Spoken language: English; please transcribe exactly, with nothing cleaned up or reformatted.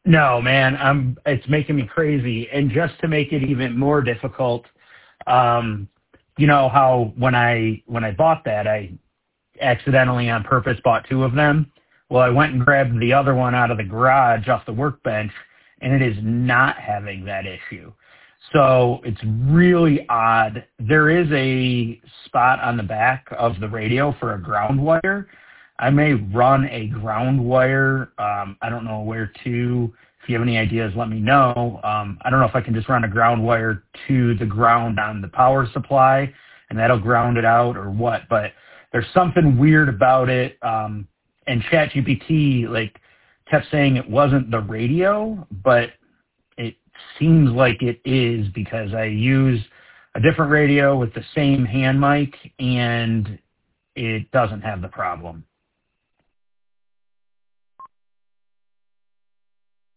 No, man, I'm, it's making me crazy. And just to make it even more difficult, um, you know how when I, when I bought that, I accidentally on purpose bought two of them. Well, I went and grabbed the other one out of the garage off the workbench, and it is not having that issue. So it's really odd. There is a spot on the back of the radio for a ground wire. I may run a ground wire. Um, I don't know where to. If you have any ideas, let me know. Um, I don't know if I can just run a ground wire to the ground on the power supply, and that'll ground it out or what. But there's something weird about it. Um, and ChatGPT like kept saying it wasn't the radio, but it seems like it is because I use a different radio with the same hand mic and it doesn't have the problem.